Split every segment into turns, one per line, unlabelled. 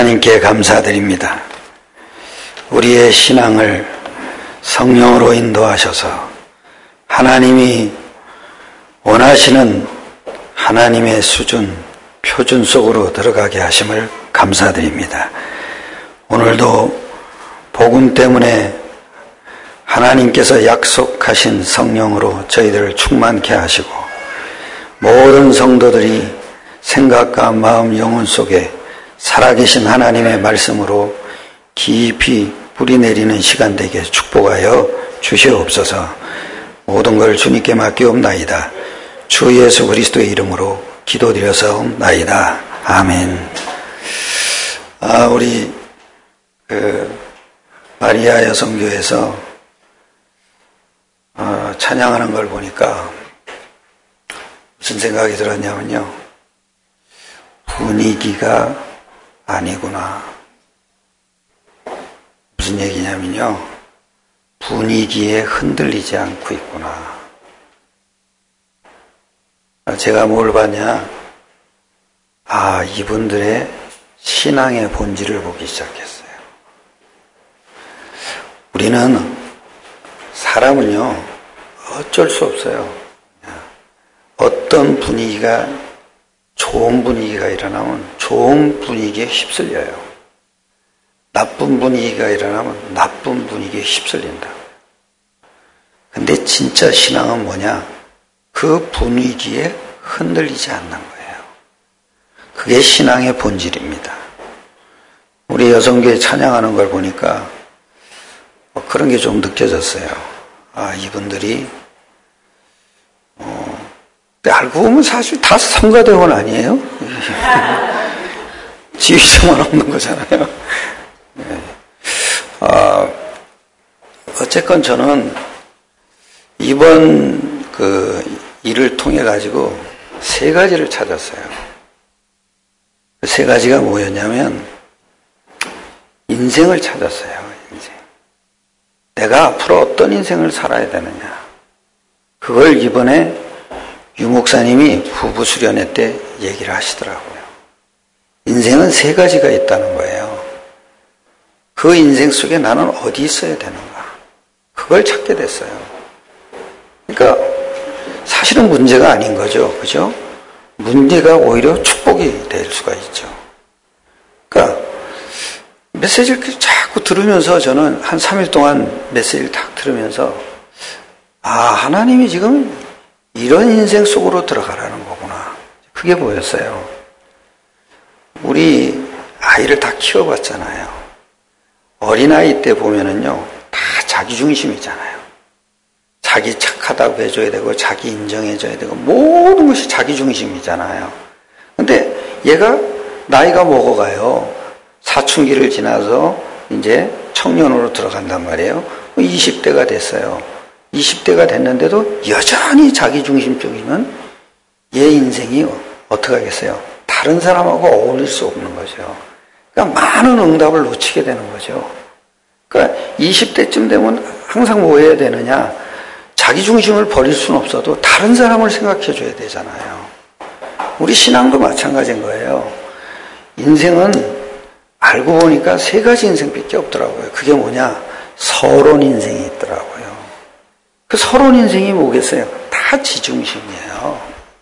하나님께 감사드립니다. 우리의 신앙을 성령으로 인도하셔서 하나님이 원하시는 하나님의 수준, 표준 속으로 들어가게 하심을 감사드립니다. 오늘도 복음 때문에 하나님께서 약속하신 성령으로 저희들을 충만케 하시고 모든 성도들이 생각과 마음, 영혼 속에 살아계신 하나님의 말씀으로 깊이 뿌리내리는 시간 되게 축복하여 주시옵소서. 모든 걸 주님께 맡기옵나이다. 주 예수 그리스도의 이름으로 기도드려서옵나이다. 아멘. 우리 마리아 여성교회에서 찬양하는 걸 보니까 무슨 생각이 들었냐면요, 분위기가 아니구나. 무슨 얘기냐면요, 분위기에 흔들리지 않고 있구나. 제가 뭘 봤냐, 이분들의 신앙의 본질을 보기 시작했어요. 우리는 사람은요, 어쩔 수 없어요. 어떤 분위기가, 좋은 분위기가 일어나면 좋은 분위기에 휩쓸려요. 나쁜 분위기가 일어나면 나쁜 분위기에 휩쓸린다. 근데 진짜 신앙은 뭐냐? 그 분위기에 흔들리지 않는 거예요. 그게 신앙의 본질입니다. 우리 여성교회 찬양하는 걸 보니까 그런 게 좀 느껴졌어요. 이분들이 알고 보면 사실 다 성가대원 아니에요? 지휘자만 없는 거잖아요. 네. 어쨌건 저는 이번 일을 통해 가지고 세 가지를 찾았어요. 그 세 가지가 뭐였냐면, 인생을 찾았어요. 인생. 내가 앞으로 어떤 인생을 살아야 되느냐. 그걸 이번에 유 목사님이 부부 수련회 때 얘기를 하시더라고요. 인생은 세 가지가 있다는 거예요. 그 인생 속에 나는 어디 있어야 되는가. 그걸 찾게 됐어요. 그러니까 사실은 문제가 아닌 거죠. 그죠? 문제가 오히려 축복이 될 수가 있죠. 그러니까 메시지를 자꾸 들으면서 저는 한 3일 동안 메시지를 딱 들으면서 하나님이 지금 이런 인생 속으로 들어가라는 거구나. 그게 보였어요. 우리 아이를 다 키워봤잖아요. 어린아이 때 보면은요, 다 자기중심이잖아요. 자기 착하다고 해줘야 되고, 자기 인정해줘야 되고, 모든 것이 자기중심이잖아요. 근데 얘가 나이가 먹어가요. 사춘기를 지나서 이제 청년으로 들어간단 말이에요. 20대가 됐어요. 20대가 됐는데도 여전히 자기중심적이면 얘 인생이 어떻게 하겠어요? 다른 사람하고 어울릴 수 없는 거죠. 그러니까 많은 응답을 놓치게 되는 거죠. 그러니까 20대쯤 되면 항상 뭐 해야 되느냐? 자기중심을 버릴 수는 없어도 다른 사람을 생각해 줘야 되잖아요. 우리 신앙도 마찬가지인 거예요. 인생은 알고 보니까 세 가지 인생밖에 없더라고요. 그게 뭐냐? 서론 인생이 있더라고요. 그 서론 인생이 뭐겠어요? 다 지중심이에요.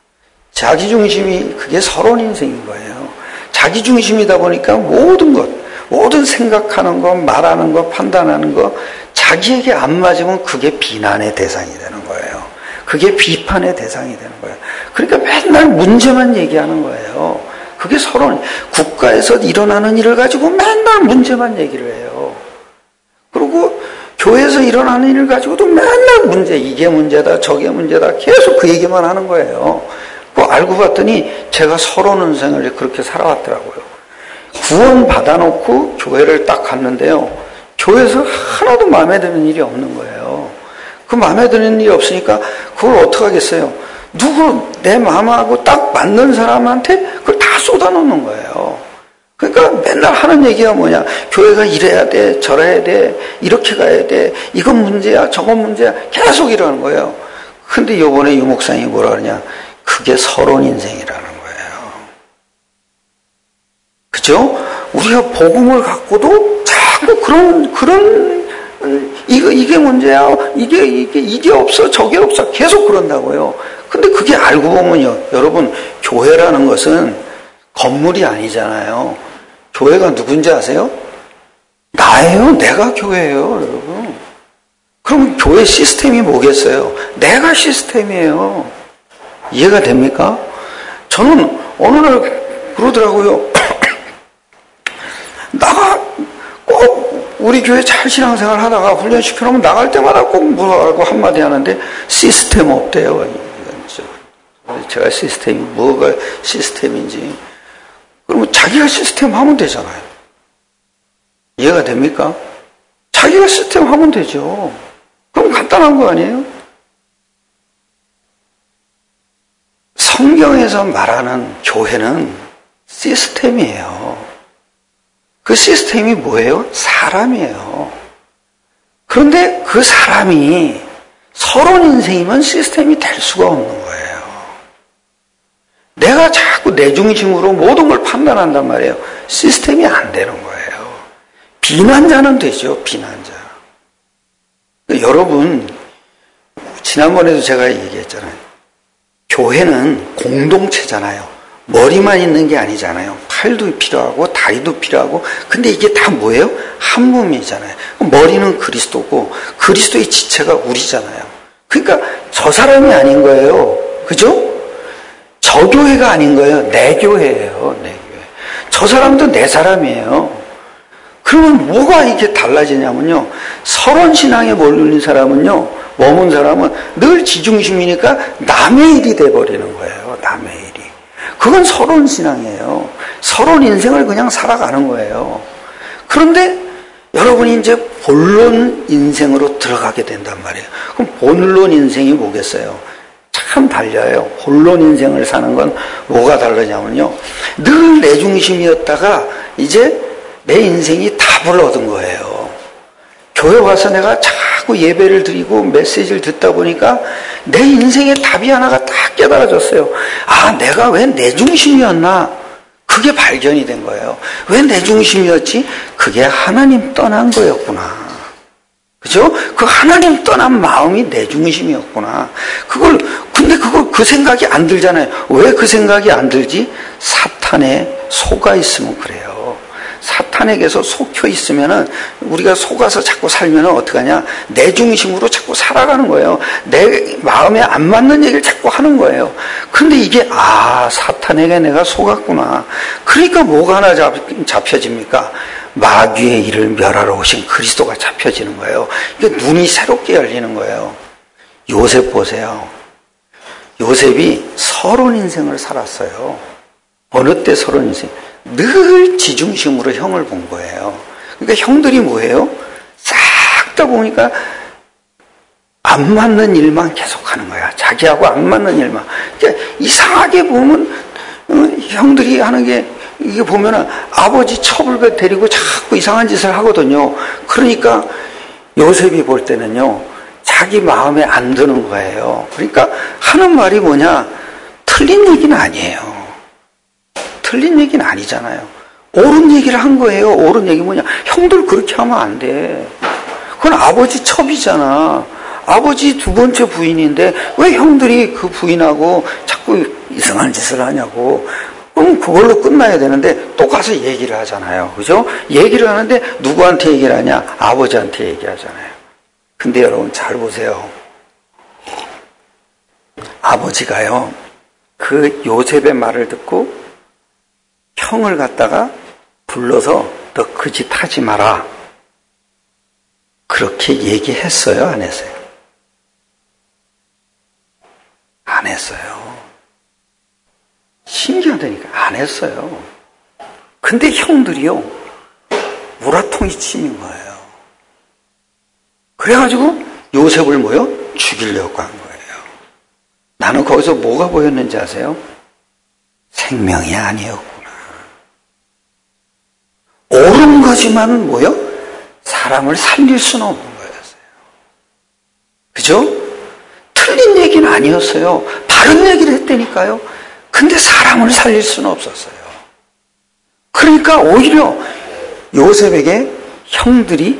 자기중심이 그게 서론 인생인 거예요. 자기중심이다 보니까 모든 것, 모든 생각하는 것, 말하는 것, 판단하는 것, 자기에게 안 맞으면 그게 비난의 대상이 되는 거예요. 그게 비판의 대상이 되는 거예요. 그러니까 맨날 문제만 얘기하는 거예요. 그게 서론, 국가에서 일어나는 일을 가지고 맨날 문제만 얘기를 해요. 그리고 교회에서 일어나는 일을 가지고도 맨날 문제, 이게 문제다, 저게 문제다, 계속 그 얘기만 하는 거예요. 그거 알고 봤더니 제가 서론 인생을 그렇게 살아왔더라고요. 구원 받아놓고 교회를 딱 갔는데요. 교회에서 하나도 마음에 드는 일이 없는 거예요. 그 마음에 드는 일이 없으니까 그걸 어떡하겠어요? 내 마음하고 딱 맞는 사람한테 그걸 다 쏟아놓는 거예요. 그러니까 맨날 하는 얘기가 뭐냐? 교회가 이래야 돼, 저래야 돼, 이렇게 가야 돼, 이건 문제야, 저건 문제야, 계속 이러는 거예요. 근데 요번에 유 목사님이 뭐라 그러냐? 그게 서론 인생이라는 거예요. 그죠? 우리가 복음을 갖고도 자꾸 이게 문제야. 이게 없어. 저게 없어. 계속 그런다고요. 근데 그게 알고 보면요. 여러분, 교회라는 것은 건물이 아니잖아요. 교회가 누군지 아세요? 나예요. 내가 교회예요, 여러분. 그럼 교회 시스템이 뭐겠어요? 내가 시스템이에요. 이해가 됩니까? 저는 어느 날 그러더라고요. 꼭 우리 교회 잘 신앙생활 하다가 훈련시켜놓으면 나갈 때마다 꼭 뭐라고 한마디 하는데 시스템 없대요. 제가 시스템이 뭐가 시스템인지. 그러면 자기가 시스템 하면 되잖아요. 이해가 됩니까? 자기가 시스템 하면 되죠. 그럼 간단한 거 아니에요? 성경에서 말하는 교회는 시스템이에요. 그 시스템이 뭐예요? 사람이에요. 그런데 그 사람이 서론 인생이면 시스템이 될 수가 없는 거예요. 내가 자꾸 내 중심으로 모든 걸 판단한단 말이에요. 시스템이 안 되는 거예요. 비난자는 되죠, 비난자. 여러분, 지난번에도 제가 얘기했잖아요. 교회는 공동체잖아요. 머리만 있는 게 아니잖아요. 팔도 필요하고 다리도 필요하고. 근데 이게 다 뭐예요? 한 몸이잖아요. 머리는 그리스도고 그리스도의 지체가 우리잖아요. 그러니까 저 사람이 아닌 거예요. 그죠? 저 교회가 아닌 거예요. 내 교회예요. 내 교회. 저 사람도 내 사람이에요. 그러면 뭐가 이렇게 달라지냐면요. 서론신앙에 머무는 사람은요. 머문 사람은 늘 지중심이니까 남의 일이 돼버리는 거예요. 남의 일이. 그건 서론신앙이에요. 서론 인생을 그냥 살아가는 거예요. 그런데 여러분이 이제 본론 인생으로 들어가게 된단 말이에요. 그럼 본론 인생이 뭐겠어요? 참 달라요. 본론 인생을 사는 건 뭐가 다르냐면요. 늘 내 중심이었다가 이제 내 인생이 답을 얻은 거예요. 교회 와서 내가 자꾸 예배를 드리고 메시지를 듣다 보니까 내 인생의 답이 하나가 딱 깨달아졌어요. 아, 내가 왜 내 중심이었나? 그게 발견이 된 거예요. 왜 내 중심이었지? 그게 하나님 떠난 거였구나. 그죠? 그 하나님 떠난 마음이 내 중심이었구나. 근데 그 생각이 안 들잖아요. 왜 그 생각이 안 들지? 사탄에 속아 있으면 그래요. 사탄에게서 속혀 있으면은 우리가 속아서 자꾸 살면은 어떡하냐? 내 중심으로 자꾸 살아가는 거예요. 내 마음에 안 맞는 얘기를 자꾸 하는 거예요. 근데 이게 사탄에게 내가 속았구나. 그러니까 뭐가 하나 잡혀집니까? 마귀의 일을 멸하러 오신 그리스도가 잡혀지는 거예요. 이게 눈이 새롭게 열리는 거예요. 요셉 보세요. 요셉이 서론 인생을 살았어요. 어느 때 서론 인생? 늘 지중심으로 형을 본 거예요. 그러니까 형들이 뭐예요? 싹 다 보니까 안 맞는 일만 계속하는 거야. 자기하고 안 맞는 일만. 그러니까 이상하게 보면 형들이 하는 게 이게 보면은 아버지 첩을 데리고 자꾸 이상한 짓을 하거든요. 그러니까 요셉이 볼 때는요, 자기 마음에 안 드는 거예요. 그러니까 하는 말이 뭐냐? 틀린 얘기는 아니에요. 틀린 얘기는 아니잖아요. 옳은 얘기를 한 거예요. 옳은 얘기 뭐냐? 형들 그렇게 하면 안 돼. 그건 아버지 첩이잖아. 아버지 두 번째 부인인데 왜 형들이 그 부인하고 자꾸 이상한 짓을 하냐고. 그럼 그걸로 끝나야 되는데 또 가서 얘기를 하잖아요. 그죠? 얘기를 하는데 누구한테 얘기를 하냐? 아버지한테 얘기하잖아요. 근데 여러분 잘 보세요. 아버지가요, 그 요셉의 말을 듣고 형을 갖다가 불러서 너 그 짓 하지 마라. 그렇게 얘기했어요? 안 했어요? 안 했어요. 신기하다니까. 안 했어요. 근데 형들이요, 우라통이 치민 거예요. 그래가지고 요셉을 뭐요? 죽이려고 한 거예요. 나는 거기서 뭐가 보였는지 아세요? 생명이 아니었구나. 옳은 거지만 뭐요? 사람을 살릴 수는 없는 거였어요. 그죠? 틀린 얘기는 아니었어요. 바른 얘기를 했다니까요. 근데 사람을 살릴 수는 없었어요. 그러니까 오히려 요셉에게 형들이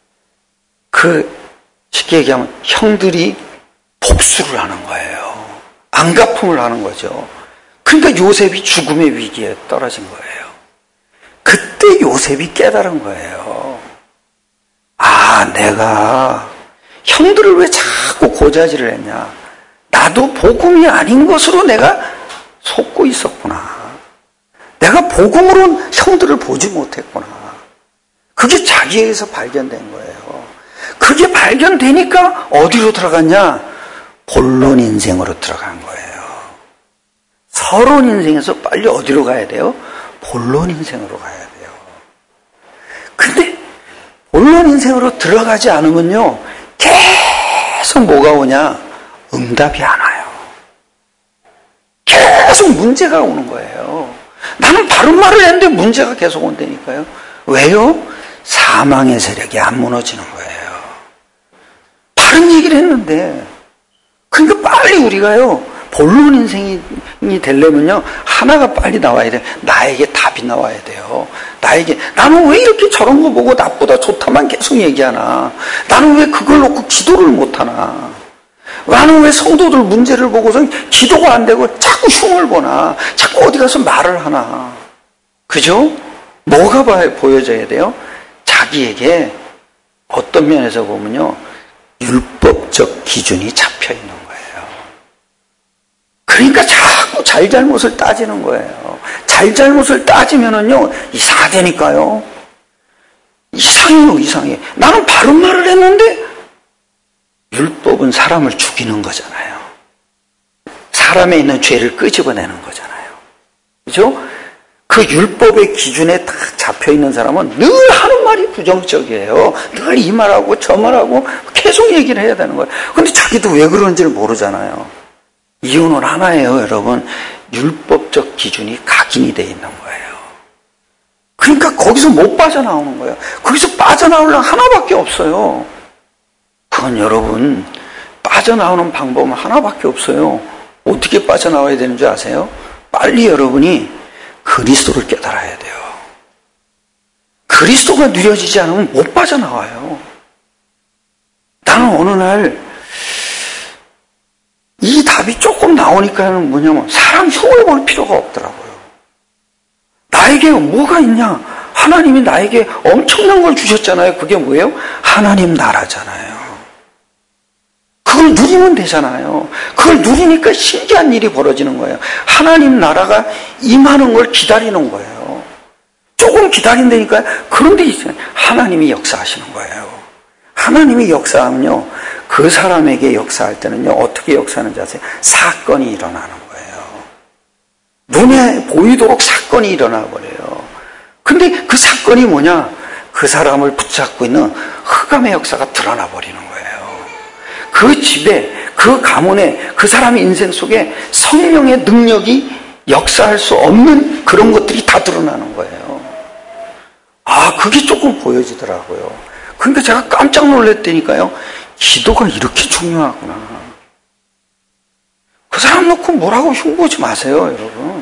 쉽게 얘기하면 형들이 복수를 하는 거예요. 안갚음을 하는 거죠. 그러니까 요셉이 죽음의 위기에 떨어진 거예요. 그때 요셉이 깨달은 거예요. 아, 내가 형들을 왜 자꾸 고자질을 했냐. 나도 복음이 아닌 것으로 내가 속고 있었구나. 내가 복음으로 형들을 보지 못했구나. 그게 자기에게서 발견된 거예요. 그게 발견되니까 어디로 들어갔냐? 본론 인생으로 들어간 거예요. 서론 인생에서 빨리 어디로 가야 돼요? 본론 인생으로 가야 돼요. 근데 본론 인생으로 들어가지 않으면요, 계속 뭐가 오냐? 응답이 안 와요. 계속 문제가 오는 거예요. 나는 바른 말을 했는데 문제가 계속 온다니까요. 왜요? 사망의 세력이 안 무너지는 거예요. 바른 얘기를 했는데. 그러니까 빨리 우리가요, 본론 인생이 되려면요, 하나가 빨리 나와야 돼요. 나에게 답이 나와야 돼요. 나는 왜 이렇게 저런 거 보고 나보다 좋다만 계속 얘기하나? 나는 왜 그걸 놓고 기도를 못하나? 나는 왜 성도들 문제를 보고서 기도가 안 되고 자꾸 흉을 보나? 자꾸 어디 가서 말을 하나? 그죠? 뭐가 보여져야 돼요? 자기에게 어떤 면에서 보면요, 율법적 기준이 잡혀 있는 거예요. 그러니까 자꾸 잘잘못을 따지는 거예요. 잘잘못을 따지면은요, 이상하다니까요. 이상해. 나는 바른 말을 했는데, 율법은 사람을 죽이는 거잖아요. 사람에 있는 죄를 끄집어내는 거잖아요. 그죠? 그 율법의 기준에 딱 잡혀있는 사람은 늘 하는 말이 부정적이에요. 늘 이 말하고 저 말하고 계속 얘기를 해야 되는 거예요. 근데 자기도 왜 그런지를 모르잖아요. 이유는 하나예요, 여러분. 율법적 기준이 각인이 되어 있는 거예요. 그러니까 거기서 못 빠져나오는 거예요. 거기서 빠져나오려면 하나밖에 없어요. 그건 여러분, 빠져나오는 방법은 하나밖에 없어요. 어떻게 빠져나와야 되는 줄 아세요? 빨리 여러분이 그리스도를 깨달아야 돼요. 그리스도가 누려지지 않으면 못 빠져나와요. 나는 어느 날 이 답이 조금 나오니까는 뭐냐면, 사람 흉을 볼 필요가 없더라고요. 나에게 뭐가 있냐? 하나님이 나에게 엄청난 걸 주셨잖아요. 그게 뭐예요? 하나님 나라잖아요. 그걸 누리면 되잖아요. 그걸 누리니까 신기한 일이 벌어지는 거예요. 하나님 나라가 임하는 걸 기다리는 거예요. 조금 기다린다니까요. 그런데 있어요. 하나님이 역사하시는 거예요. 하나님이 역사하면요, 그 사람에게 역사할 때는요, 어떻게 역사하는지 아세요? 사건이 일어나는 거예요. 눈에 보이도록 사건이 일어나 버려요. 근데 그 사건이 뭐냐? 그 사람을 붙잡고 있는 흑암의 역사가 드러나 버리는 거예요. 그 집에, 그 가문에, 그 사람의 인생 속에 성령의 능력이 역사할 수 없는 그런 것들이 다 드러나는 거예요. 아, 그게 조금 보여지더라고요. 그러니까 제가 깜짝 놀랐다니까요. 기도가 이렇게 중요하구나. 그 사람 놓고 뭐라고 흉보지 마세요, 여러분.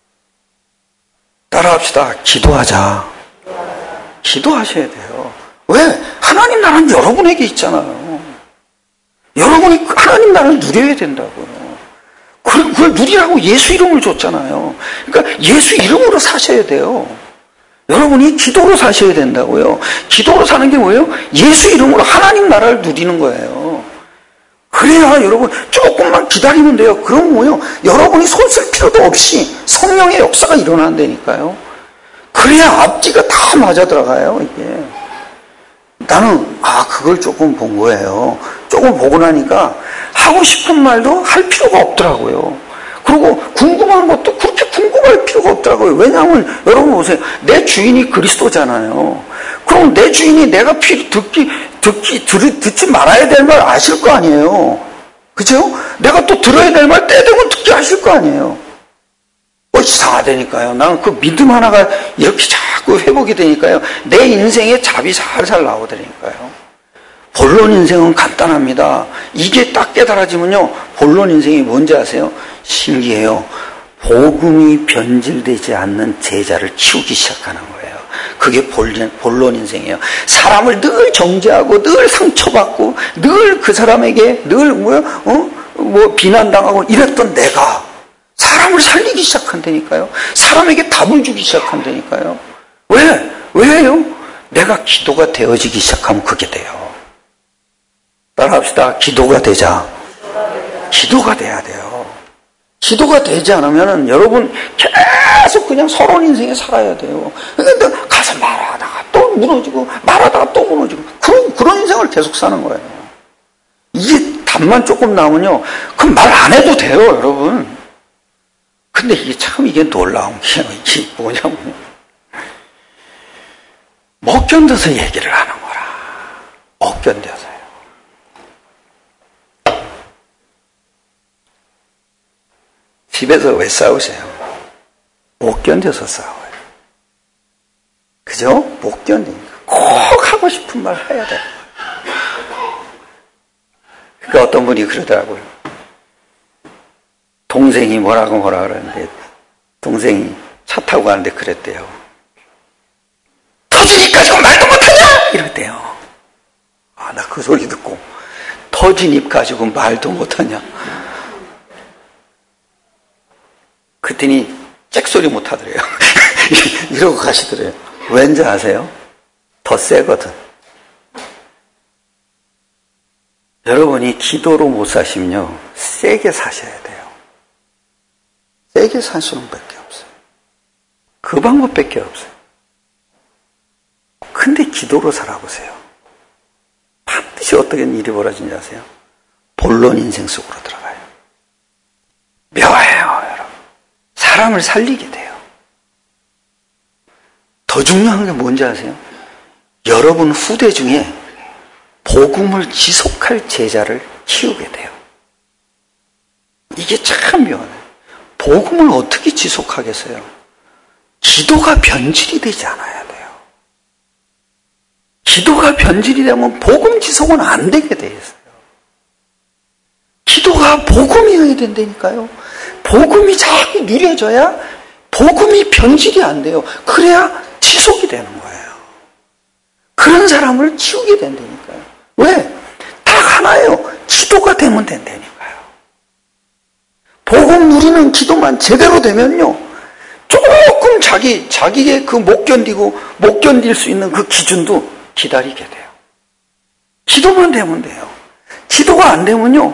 따라합시다. 기도하자. 기도하셔야 돼요. 왜? 하나님 나라는 여러분에게 있잖아요. 여러분이 하나님 나라를 누려야 된다고요. 그걸 누리라고 예수 이름을 줬잖아요. 그러니까 예수 이름으로 사셔야 돼요. 여러분이 기도로 사셔야 된다고요. 기도로 사는 게 뭐예요? 예수 이름으로 하나님 나라를 누리는 거예요. 그래야 여러분 조금만 기다리면 돼요. 그럼 뭐예요? 여러분이 손 쓸 필요도 없이 성령의 역사가 일어난다니까요. 그래야 앞뒤가 다 맞아 들어가요, 이게. 나는 그걸 조금 본 거예요. 조금 보고 나니까 하고 싶은 말도 할 필요가 없더라고요. 그리고 궁금한 것도 그렇게 궁금할 필요가 없더라고요. 왜냐하면 여러분 보세요. 내 주인이 그리스도잖아요. 그럼 내 주인이 내가 듣지 말아야 될 말 아실 거 아니에요. 그죠? 내가 또 들어야 될 말 때 되면 듣게 하실 거 아니에요. 이상하다니까요. 나는 그 믿음 하나가 이렇게 자꾸 회복이 되니까요. 내 인생에 답이 살살 나오더라니까요. 본론 인생은 간단합니다. 이게 딱 깨달아지면요. 본론 인생이 뭔지 아세요? 신기해요. 복음이 변질되지 않는 제자를 키우기 시작하는 거예요. 그게 본론 인생이에요. 사람을 늘 정죄하고 늘 상처받고 늘 그 사람에게 늘 비난당하고 이랬던 내가 사람을 살리기 시작한다니까요. 사람에게 답을 주기 시작한다니까요. 왜요? 내가 기도가 되어지기 시작하면 그게 돼요. 따라합시다. 기도가 되자. 기도가 돼야 돼요. 기도가 되지 않으면 여러분 계속 그냥 서론 인생에 살아야 돼요. 그러니까 가서 말하다가 또 무너지고 말하다가 또 무너지고 그런 인생을 계속 사는 거예요. 이게 답만 조금 나오면요. 그럼 말 안 해도 돼요, 여러분. 근데 이게 놀라운 게 이게 뭐냐면 못 견뎌서 얘기를 하는 거라. 못 견뎌서요. 집에서 왜 싸우세요? 못 견뎌서 싸워요. 그죠? 못 견디니까. 꼭 하고 싶은 말 해야 돼요. 그러니까 어떤 분이 그러더라고요. 동생이 뭐라고 그러는데 동생이 차 타고 가는데 그랬대요. 터진 입 가지고 말도 못하냐? 이랬대요. 나 그 소리 듣고 터진 입 가지고 말도 못하냐? 그랬더니 잭소리 못하더래요. 이러고 가시더래요. 왠지 아세요? 더 세거든. 여러분이 기도로 못 사시면요, 세게 사셔야 돼요. 세게 살 수는 밖에 없어요. 그 방법밖에 없어요. 근데 기도로 살아보세요. 반드시 어떤 일이 벌어진지 아세요? 본론 인생 속으로 들어가요. 묘해요, 여러분. 사람을 살리게 돼요. 더 중요한 게 뭔지 아세요? 여러분 후대 중에 복음을 지속할 제자를 키우게 돼요. 이게 참 묘하네요. 복음을 어떻게 지속하겠어요? 기도가 변질이 되지 않아야 돼요. 기도가 변질이 되면 복음 지속은 안 되게 돼 있어요. 기도가 복음이어야 된다니까요. 복음이 자꾸 누려져야 복음이 변질이 안 돼요. 그래야 지속이 되는 거예요. 그런 사람을 키우게 된다니까요. 왜? 딱 하나예요. 기도가 되면 된다니까요. 복음 누리는 기도만 제대로 되면요, 조금 자기의 그 못 견딜 수 있는 그 기준도 기다리게 돼요. 기도만 되면 돼요. 기도가 안 되면요,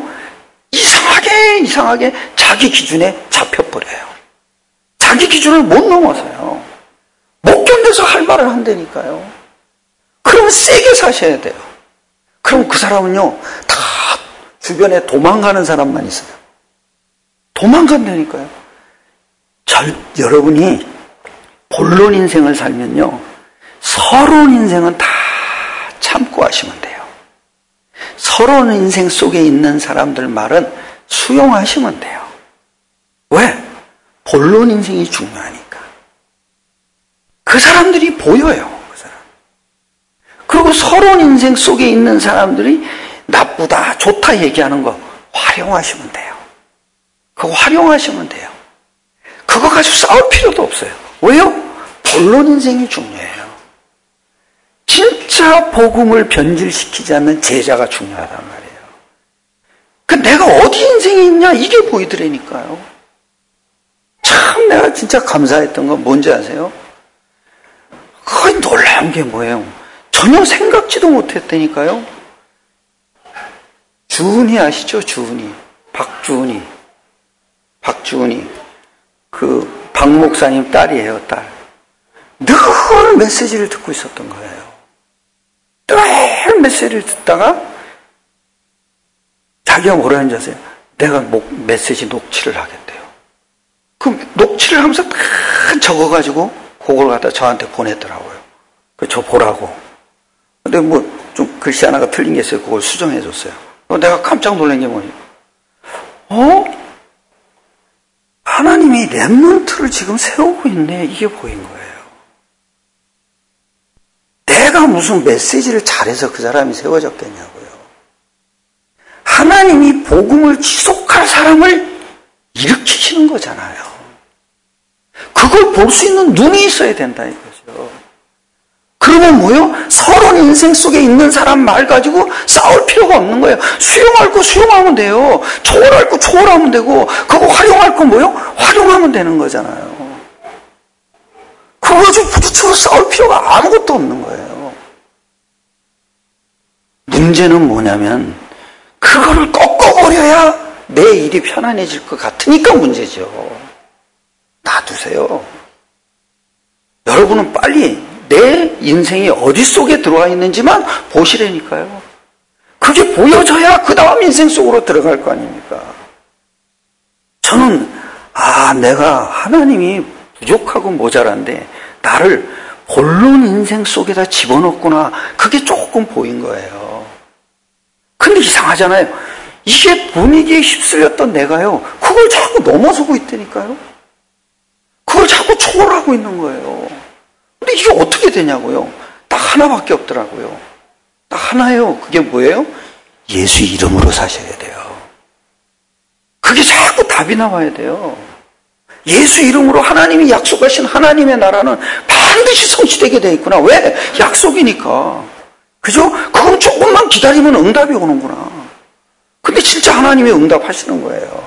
이상하게 자기 기준에 잡혀버려요. 자기 기준을 못 넘어서요. 못 견뎌서 할 말을 한다니까요. 그러면 세게 사셔야 돼요. 그럼 그 사람은요, 다 주변에 도망가는 사람만 있어요. 도망간다니까요. 여러분이 본론 인생을 살면요, 서론 인생은 다 참고 하시면 돼요. 서론 인생 속에 있는 사람들 말은 수용하시면 돼요. 왜? 본론 인생이 중요하니까. 그 사람들이 보여요. 그 사람. 그리고 서론 인생 속에 있는 사람들이 나쁘다, 좋다 얘기하는 거 활용하시면 돼요. 그거 활용하시면 돼요. 그거 가지고 싸울 필요도 없어요. 왜요? 본론 인생이 중요해요. 진짜 복음을 변질시키지 않는 제자가 중요하단 말이에요. 내가 어디 인생이 있냐, 이게 보이더라니까요. 참 내가 진짜 감사했던 건 뭔지 아세요? 그건 놀라운 게 뭐예요? 전혀 생각지도 못했다니까요. 주은이 아시죠? 주은이. 박주은이. 그 박 목사님 딸이에요, 딸. 늘 메시지를 듣고 있었던 거예요. 늘 메시지를 듣다가 자기가 뭐라 하는지 아세요? 내가 메시지 녹취를 하겠대요. 그 녹취를 하면서 다 적어가지고 그걸 갖다 저한테 보냈더라고요. 저 보라고. 근데 좀 글씨 하나가 틀린 게 있어요. 그걸 수정해 줬어요. 내가 깜짝 놀란 게 뭐냐. 하나님이 렘넌트를 지금 세우고 있네. 이게 보인 거예요. 내가 무슨 메시지를 잘해서 그 사람이 세워졌겠냐고요. 하나님이 복음을 지속할 사람을 일으키시는 거잖아요. 그걸 볼 수 있는 눈이 있어야 된다 이거죠. 그러면 뭐요? 서로 인생 속에 있는 사람 말 가지고 싸울 필요가 없는 거예요. 수용할 거 수용하면 돼요. 초월할 거 초월하면 되고, 그거 활용할 거 뭐요? 활용하면 되는 거잖아요. 그거 가지고 부딪혀서 싸울 필요가 아무것도 없는 거예요. 문제는 뭐냐면 그거를 꺾어버려야 내 일이 편안해질 것 같으니까 문제죠. 놔두세요. 여러분은 빨리 내 인생이 어디 속에 들어와 있는지만 보시라니까요. 그게 보여져야 그 다음 인생 속으로 들어갈 거 아닙니까? 저는 내가 하나님이 부족하고 모자란데 나를 본론 인생 속에다 집어넣구나. 그게 조금 보인 거예요. 근데 이상하잖아요. 이게 분위기에 휩쓸렸던 내가요, 그걸 자꾸 넘어서고 있다니까요. 그걸 자꾸 초월하고 있는 거예요. 근데 이게 어떻게 되냐고요? 딱 하나밖에 없더라고요. 딱 하나예요. 그게 뭐예요? 예수 이름으로 사셔야 돼요. 그게 자꾸 답이 나와야 돼요. 예수 이름으로 하나님이 약속하신 하나님의 나라는 반드시 성취되게 돼 있구나. 왜? 약속이니까. 그죠? 그건 조금만 기다리면 응답이 오는구나. 근데 진짜 하나님이 응답하시는 거예요.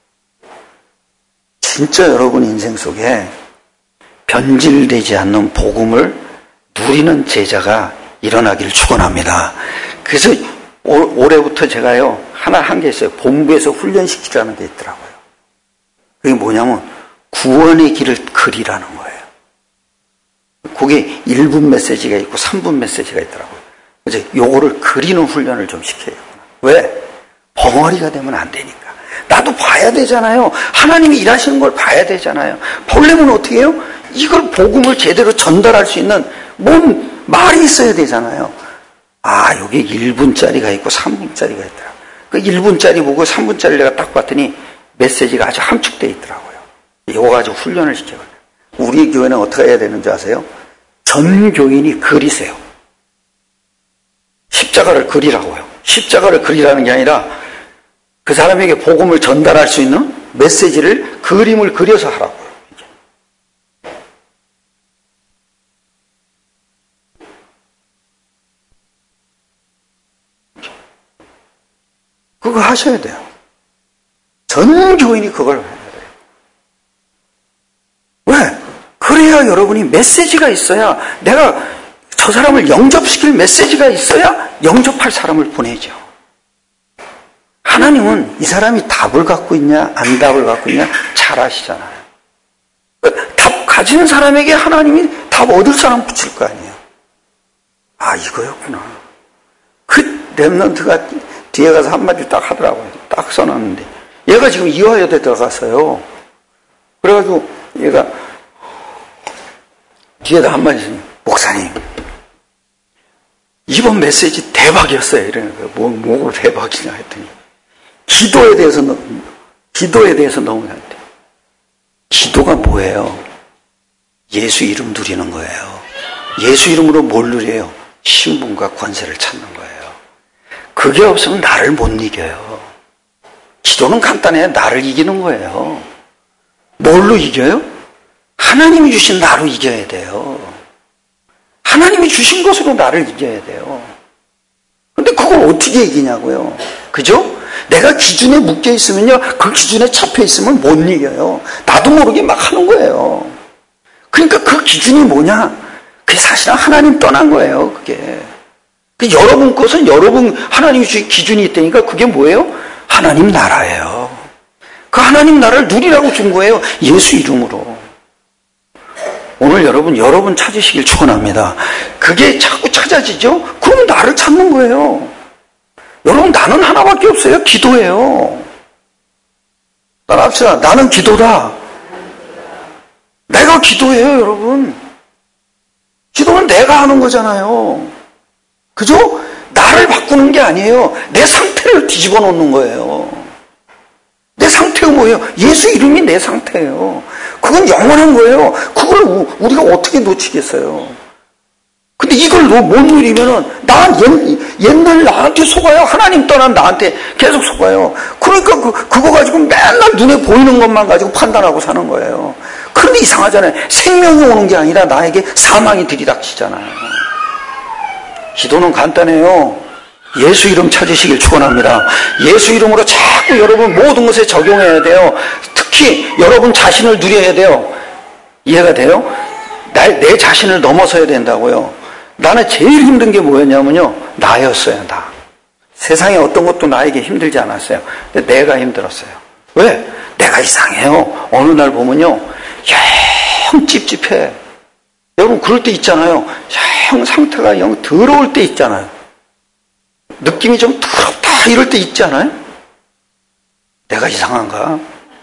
진짜 여러분 인생 속에 변질되지 않는 복음을 누리는 제자가 일어나기를 축원합니다. 그래서 올해부터 제가요 하나 한 게 있어요. 본부에서 훈련시키라는 게 있더라고요. 그게 뭐냐면 구원의 길을 그리라는 거예요. 그게 1분 메시지가 있고 3분 메시지가 있더라고요. 그래서 요거를 그리는 훈련을 좀 시켜요. 왜? 벙어리가 되면 안 되니까. 나도 봐야 되잖아요. 하나님이 일하시는 걸 봐야 되잖아요. 보려면 어떻게 해요? 이걸 복음을 제대로 전달할 수 있는 뭔 말이 있어야 되잖아요. 여기 1분짜리가 있고 3분짜리가 있더라고요. 그 1분짜리 보고 3분짜리 내가 딱 봤더니 메시지가 아주 함축되어 있더라고요. 이거 가지고 훈련을 시켜요. 우리 교회는 어떻게 해야 되는지 아세요? 전 교인이 그리세요. 십자가를 그리라고요. 십자가를 그리라는 게 아니라 그 사람에게 복음을 전달할 수 있는 메시지를 그림을 그려서 하라고요. 그거 하셔야 돼요. 전 교인이 그걸 해야 돼요. 왜? 그래야 여러분이 메시지가 있어야, 내가 저 사람을 영접시킬 메시지가 있어야 영접할 사람을 보내죠. 하나님은 이 사람이 답을 갖고 있냐 안 답을 갖고 있냐 잘 아시잖아요. 답 가지는 사람에게 하나님이 답 얻을 사람 붙일 거 아니에요. 이거였구나. 그 렘넌트가 뒤에 가서 한마디 딱 하더라고요. 딱 써놨는데 얘가 지금 이화여대 들어갔어요. 그래가지고 얘가 뒤에다 한마디 했어요. 목사님 이번 메시지 대박이었어요. 이러는 거예요. 뭐로 대박이냐 했더니 기도에 대해서 너무 잘 돼요. 기도가 뭐예요? 예수 이름 누리는 거예요. 예수 이름으로 뭘 누려요? 신분과 권세를 찾는 거예요. 그게 없으면 나를 못 이겨요. 기도는 간단해요. 나를 이기는 거예요. 뭘로 이겨요? 하나님이 주신 나로 이겨야 돼요. 하나님이 주신 것으로 나를 이겨야 돼요. 근데 그걸 어떻게 이기냐고요? 그죠? 내가 기준에 묶여 있으면요, 그 기준에 잡혀 있으면 못 이겨요. 나도 모르게 막 하는 거예요. 그러니까 그 기준이 뭐냐? 그게 사실은 하나님 떠난 거예요, 그게. 여러분 것은 여러분 하나님이 주신 기준이 있다니까 그게 뭐예요? 하나님 나라예요. 그 하나님 나라를 누리라고 준 거예요. 예수 이름으로. 오늘 여러분 찾으시길 축원합니다. 그게 자꾸 찾아지죠? 그럼 나를 찾는 거예요. 여러분 나는 하나밖에 없어요. 기도예요. 따라합시다. 나는 기도다. 내가 기도예요, 여러분. 기도는 내가 하는 거잖아요. 그죠? 나를 바꾸는 게 아니에요. 내 상태를 뒤집어 놓는 거예요. 내 상태가 뭐예요? 예수 이름이 내 상태예요. 그건 영원한 거예요. 그걸 우리가 어떻게 놓치겠어요? 근데 이걸 못 누리면은 옛날 나한테 속아요. 하나님 떠난 나한테 계속 속아요. 그러니까 그거 가지고 맨날 눈에 보이는 것만 가지고 판단하고 사는 거예요. 그러니까 그런데 이상하잖아요. 생명이 오는 게 아니라 나에게 사망이 들이닥치잖아요. 기도는 간단해요. 예수 이름 찾으시길 축원합니다. 예수 이름으로 자꾸 여러분 모든 것에 적용해야 돼요. 특히 여러분 자신을 누려야 돼요. 이해가 돼요? 내 자신을 넘어서야 된다고요. 나는 제일 힘든 게 뭐였냐면요, 나였어요. 나. 세상에 어떤 것도 나에게 힘들지 않았어요. 근데 내가 힘들었어요. 왜? 내가 이상해요. 어느 날 보면요, 영 찝찝해. 여러분 그럴 때 있잖아요. 영 상태가 영 더러울 때 있잖아요. 느낌이 좀 더럽다 이럴 때 있지 않아요? 내가 이상한가?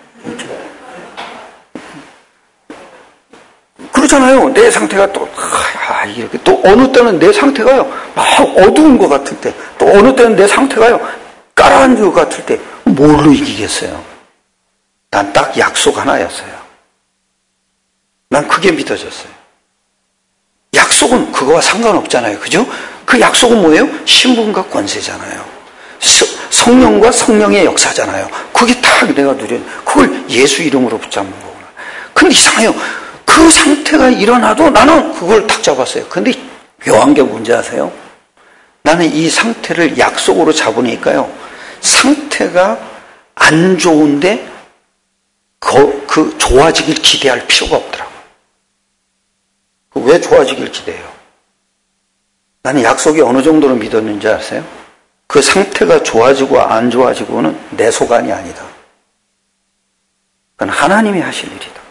그렇잖아요. 내 상태가 또 이렇게 또 어느 때는 내 상태가요 막 어두운 것 같을 때, 또 어느 때는 내 상태가요 깔아앉은 것 같을 때 뭘로 이기겠어요? 난 딱 약속 하나였어요. 난 그게 믿어졌어요. 약속은 그거와 상관없잖아요. 그죠? 그 약속은 뭐예요? 신분과 권세잖아요. 성령과 성령의 역사잖아요. 그게 딱 내가 누린, 그걸 예수 이름으로 붙잡는 거구나. 근데 이상해요. 그 상태가 일어나도 나는 그걸 딱 잡았어요. 근데 묘한 게 뭔지 아세요? 나는 이 상태를 약속으로 잡으니까요, 상태가 안 좋은데 그 좋아지길 기대할 필요가 없더라고요. 왜 좋아지길 기대해요? 나는 약속이 어느 정도로 믿었는지 아세요? 그 상태가 좋아지고 안 좋아지고는 내 소관이 아니다. 그건 하나님이 하실 일이다.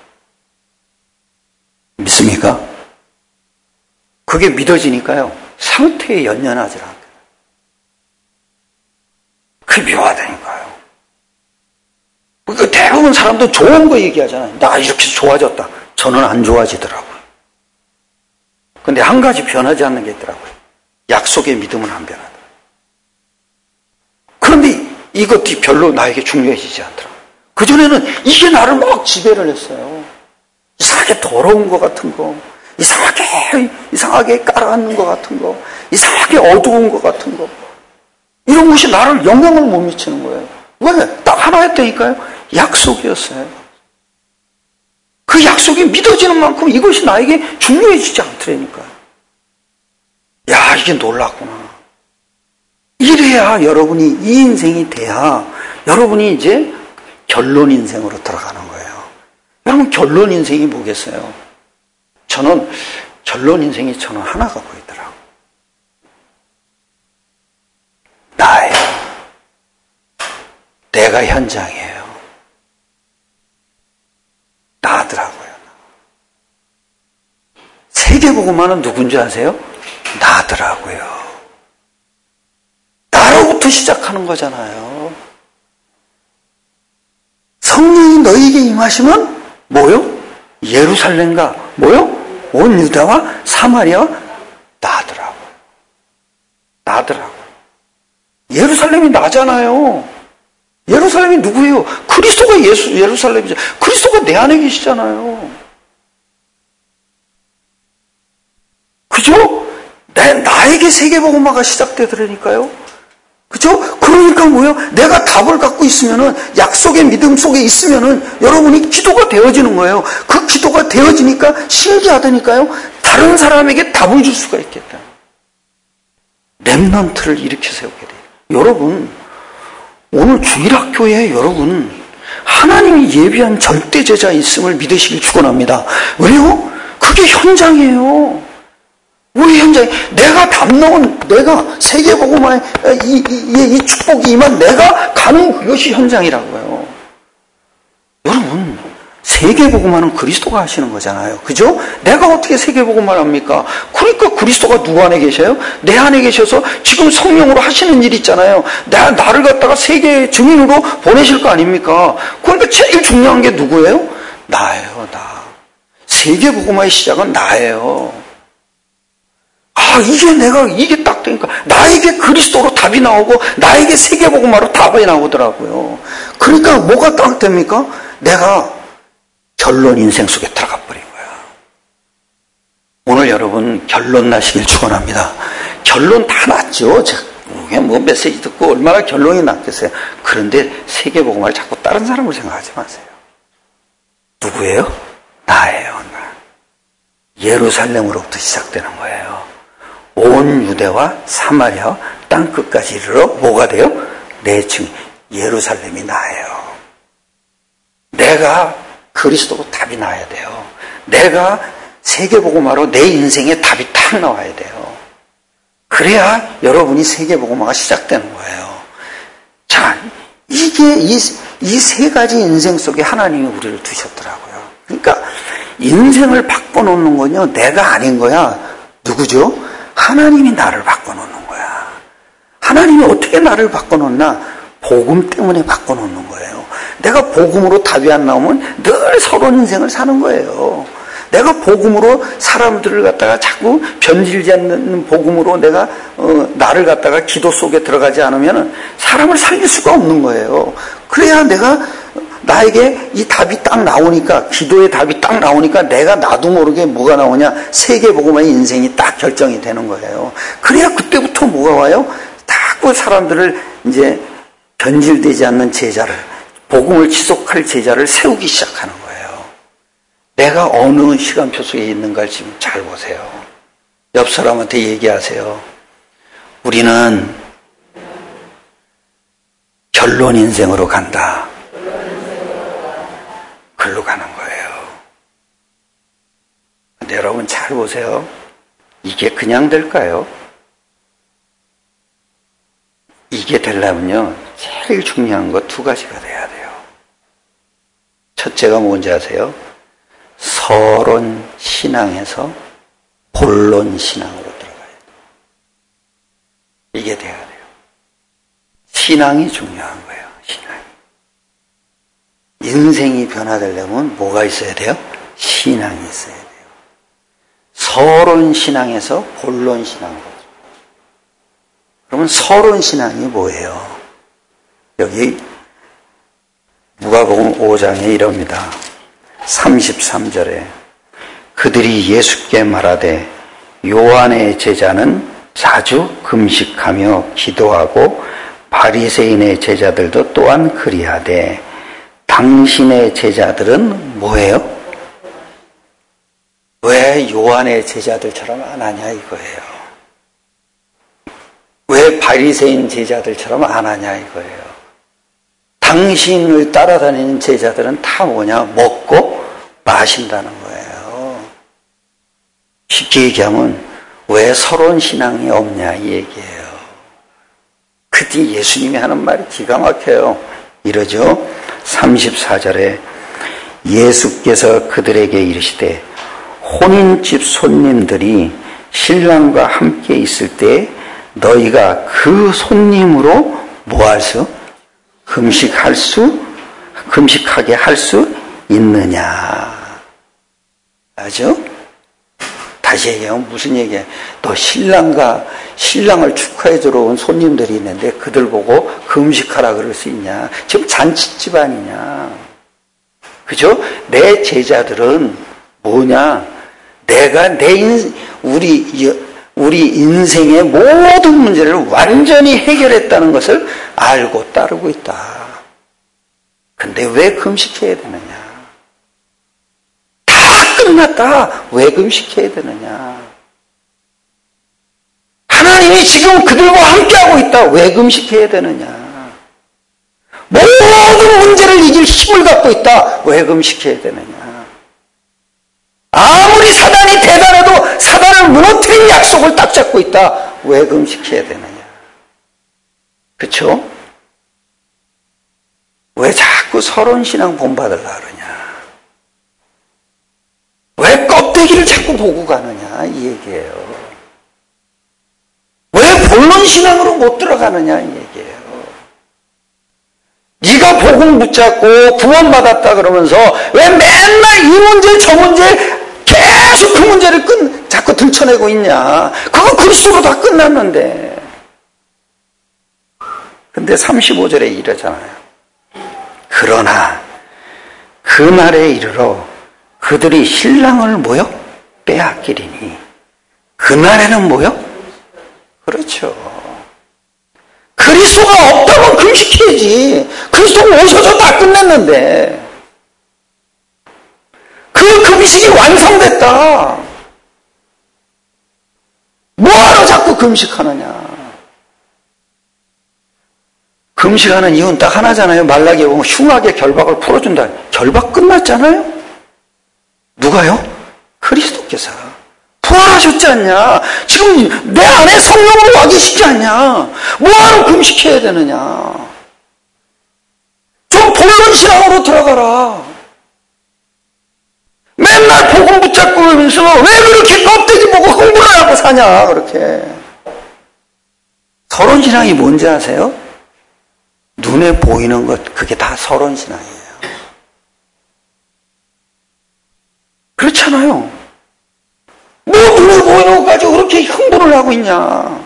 믿습니까? 그게 믿어지니까요, 상태에 연연하지 않아요. 그게 묘하다니까요. 그러니까 대부분 사람도 좋은 거 얘기하잖아요. 나 이렇게 좋아졌다. 저는 안 좋아지더라고요. 근데 한 가지 변하지 않는 게 있더라고요. 약속의 믿음은 안 변하더라고요. 그런데 이것이 별로 나에게 중요해지지 않더라고요. 그전에는 이게 나를 막 지배를 했어요. 이상하게 더러운 것 같은 거, 이상하게 깔아앉는 것 같은 거, 이상하게 어두운 것 같은 거, 이런 것이 나를 영향을 못 미치는 거예요. 왜? 딱 하나였다니까요. 약속이었어요. 그 약속이 믿어지는 만큼 이것이 나에게 중요해지지 않더라니까요. 야, 이게 놀랍구나. 이래야 여러분이, 이 인생이 돼야 여러분이 이제 결론 인생으로 들어가는 거예요. 여러분, 결론 인생이 뭐겠어요? 저는 결론 인생이 저는 하나가 보이더라고요. 나예요. 내가 현장이에요. 나더라고요. 세계복음화는 누군지 아세요? 나더라고요. 나로부터 시작하는 거잖아요. 성령이 너희에게 임하시면 뭐요? 예루살렘과 뭐요? 온 유다와 사마리아와 나더라고요. 나더라고요. 예루살렘이 나잖아요. 예루살렘이 누구예요? 그리스도가 예루살렘이죠. 그리스도가 내 안에 계시잖아요. 그죠? 나에게 세계복음화가 시작되더라니까요. 그죠? 그러니까 뭐예요? 내가 답을 갖고 있으면은, 약속의 믿음 속에 있으면은 여러분이 기도가 되어지는 거예요. 그 기도가 되어지니까 신기하다니까요. 다른 사람에게 답을 줄 수가 있겠다. 렘넌트를 일으켜 세우게 돼요. 여러분, 오늘 주일학교에 여러분, 하나님이 예비한 절대 제자 있음을 믿으시길 축원합니다. 왜요? 그게 현장이에요. 우리 현장에 내가 담놓은, 내가 세계복음화에 이 축복이 임한 내가 가는 그것이 현장이라고요. 여러분, 세계복음화는 그리스도가 하시는 거잖아요. 그죠? 내가 어떻게 세계복음화를 합니까? 그러니까 그리스도가 누구 안에 계셔요? 내 안에 계셔서 지금 성령으로 하시는 일이 있잖아요. 나를 갖다가 세계 증인으로 보내실 거 아닙니까? 그러니까 제일 중요한 게 누구예요? 나예요, 나. 세계복음화의 시작은 나예요. 이게 딱 되니까, 나에게 그리스도로 답이 나오고, 나에게 세계복음화로 답이 나오더라고요. 그러니까 뭐가 딱 됩니까? 내가 결론 인생 속에 들어가 버린 거야. 오늘 여러분, 결론 나시길 축원합니다. 결론 다 났죠? 그냥 뭐 메시지 듣고 얼마나 결론이 났겠어요. 그런데 세계복음화를 자꾸 다른 사람을 생각하지 마세요. 누구예요? 나예요. 나. 예루살렘으로부터 시작되는 거예요. 온 유대와 사마리아 땅끝까지 이르러 뭐가 돼요? 내 증인. 예루살렘이 나예요. 내가 그리스도로 답이 나야 돼요. 내가 세계복음화로 내 인생에 답이 딱 나와야 돼요. 그래야 여러분이 세계복음화가 시작되는 거예요. 자, 이게 이 세 가지 인생 속에 하나님이 우리를 두셨더라고요. 그러니까 인생을 바꿔놓는 건요, 내가 아닌 거야. 누구죠? 하나님이 나를 바꿔놓는 거야. 하나님이 어떻게 나를 바꿔놓나? 복음 때문에 바꿔놓는 거예요. 내가 복음으로 답이 안 나오면 늘 서러운 인생을 사는 거예요. 내가 복음으로 사람들을 갖다가 자꾸 변질지 않는 복음으로 내가 나를 갖다가 기도 속에 들어가지 않으면 사람을 살릴 수가 없는 거예요. 그래야 내가 나에게 이 답이 딱 나오니까, 기도의 답이 딱 나오니까 내가 나도 모르게 뭐가 나오냐, 세계복음의 인생이 딱 결정이 되는 거예요. 그래야 그때부터 뭐가 와요? 자꾸 사람들을 이제 변질되지 않는 제자를, 복음을 지속할 제자를 세우기 시작하는 거예요. 내가 어느 시간표 속에 있는가를 지금 잘 보세요. 옆 사람한테 얘기하세요. 우리는 결론 인생으로 간다. 글로 가는 거예요. 근데 여러분 잘 보세요. 이게 그냥 될까요? 이게 되려면요, 제일 중요한 거 두 가지가 돼야 돼요. 첫째가 뭔지 아세요? 서론 신앙에서 본론 신앙으로 들어가야 돼요. 이게 돼야 돼요. 신앙이 중요한 거예요. 신앙이. 인생이 변화되려면 뭐가 있어야 돼요? 신앙이 있어야 돼요. 서론 신앙에서 본론 신앙으로. 그러면 서론 신앙이 뭐예요? 여기 누가복음 5장에 이럽니다. 33절에 그들이 예수께 말하되 요한의 제자는 자주 금식하며 기도하고 바리새인의 제자들도 또한 그리하되 당신의 제자들은 뭐예요? 왜 요한의 제자들처럼 안 하냐 이거예요. 왜 바리새인 제자들처럼 안 하냐 이거예요. 당신을 따라다니는 제자들은 다 뭐냐? 먹고 마신다는 거예요. 쉽게 얘기하면 왜 서론 신앙이 없냐 이 얘기예요. 그때 예수님이 하는 말이 기가 막혀요. 이러죠. 34절에 예수께서 그들에게 이르시되 혼인집 손님들이 신랑과 함께 있을 때 너희가 그 손님으로 뭐 할 수? 금식하게 할 수 있느냐. 알죠? 다시 얘기하면 무슨 얘기야? 너 신랑을 축하해 주러 온 손님들이 있는데 그들 보고 금식하라 그럴 수 있냐? 지금 잔치집 아니냐? 그죠? 내 제자들은 뭐냐? 내가 우리 인생의 모든 문제를 완전히 해결했다는 것을 알고 따르고 있다. 근데 왜 금식해야 되느냐? 다 끝났다. 왜 금식해야 되느냐? 하나님이 지금 그들과 함께하고 있다. 왜 금식해야 되느냐? 모든 문제를 이길 힘을 갖고 있다. 왜 금식해야 되느냐? 아무리 사단이 대단해도 사단을 무너뜨린 약속을 딱 잡고 있다. 왜 금식해야 되느냐? 그쵸? 왜 자꾸 서론신앙 본받으려고 그러냐? 왜 껍데기를 자꾸 보고 가느냐? 이 얘기예요. 왜 본론신앙으로 못 들어가느냐? 이 얘기예요. 네가 복음 붙잡고 구원받았다 그러면서 왜 맨날 이 문제 저 문제 계속 그 문제를 자꾸 들춰내고 있냐? 그거 그리스도로 다 끝났는데. 근데 35절에 이러잖아요. 그러나 그날에 이르러 그들이 신랑을 뭐요? 빼앗기리니. 그날에는 뭐요? 그렇죠. 그리스도가 없다면 금식해야지. 그리스도가 오셔서 다 끝냈는데. 그 금식이 완성됐다. 뭐하러 자꾸 금식하느냐. 금식하는 이유는 딱 하나잖아요. 말라기에 보면 흉악의 결박을 풀어준다. 결박 끝났잖아요. 누가요? 그리스도께서 부활하셨지 않냐. 지금 내 안에 성령으로 와 계시지 않냐. 뭐하러 금식해야 되느냐. 좀 본론 신앙으로 들어가라. 맨날 복음 붙잡고 그러면서 왜 그렇게 껍데기 보고 흥분을 하고 사냐. 그렇게. 서론 신앙이 뭔지 아세요? 눈에 보이는 것, 그게 다 서론 신앙이에요. 그렇잖아요. 뭐 눈에 보이는 것 가지고 그렇게 흥분을 하고 있냐.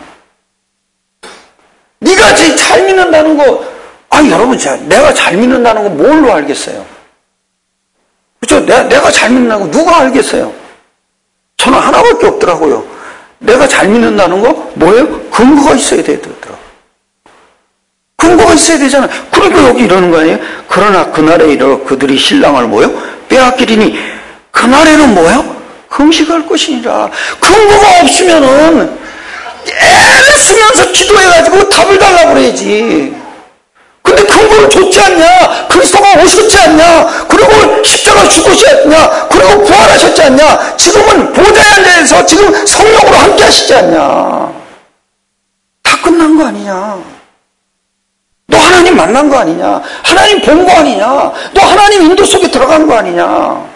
네가 잘 믿는다는 거, 여러분, 내가 잘 믿는다는 거 뭘로 알겠어요? 그렇죠? 내가 잘 믿는다는 거 누가 알겠어요? 저는 하나밖에 없더라고요. 내가 잘 믿는다는 거 뭐예요? 근거가 있어야 되더라고요. 근거가 있어야 되잖아요. 그러니까 여기 이러는 거 아니에요? 그러나 그날에 이르러 그들이 신랑을 빼앗기리니 그날에는 금식할 것이니라. 근거가 없으면은 애를 쓰면서 기도해가지고 답을 달라고 그래야지. 근데 근거를 줬지 않냐? 그리스도가 오셨지 않냐? 그리고 십자가 죽으셨지 않냐? 그리고 부활하셨지 않냐? 지금은 보좌에 앉아서 지금 성령으로 함께 하시지 않냐? 다 끝난 거 아니냐? 너 하나님 만난 거 아니냐? 하나님 본 거 아니냐? 너 하나님 인도 속에 들어간 거 아니냐?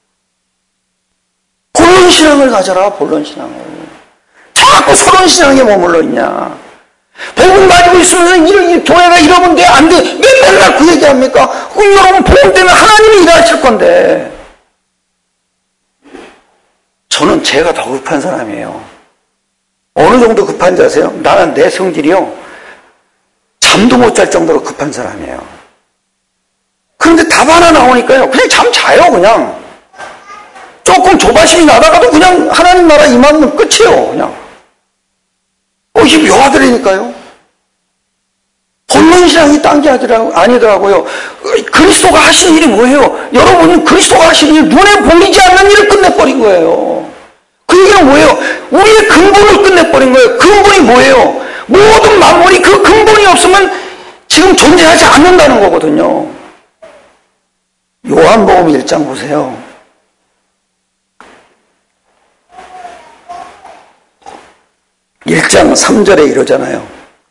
본론 신앙을 가져라, 본론 신앙을. 자꾸 서론 신앙에 머물러 있냐? 복음 가지고 있으면서 이 교회가 이러면 돼, 안 돼. 맨날 그 얘기합니까? 여러분 복음 때문에 하나님이 일하실 건데. 저는 제가 더 급한 사람이에요. 어느 정도 급한지 아세요? 나는 내 성질이요. 잠도 못 잘 정도로 급한 사람이에요. 그런데 답 하나 나오니까요. 그냥 잠 자요, 그냥. 조금 조바심이 나다가도 그냥 하나님 나라 임하면 끝이에요, 그냥. 이게 묘하더라니까요. 본론신앙이 딴 게 아니더라고요. 그리스도가 하신 일이 뭐예요? 여러분은 그리스도가 하신 일, 눈에 보이지 않는 일을 끝내버린 거예요. 그 얘기는 뭐예요? 우리의 근본을 끝내버린 거예요. 근본이 뭐예요? 모든 만물이 그 근본이 없으면 지금 존재하지 않는다는 거거든요. 요한복음 1장 보세요. (1장 3절에) 이러잖아요.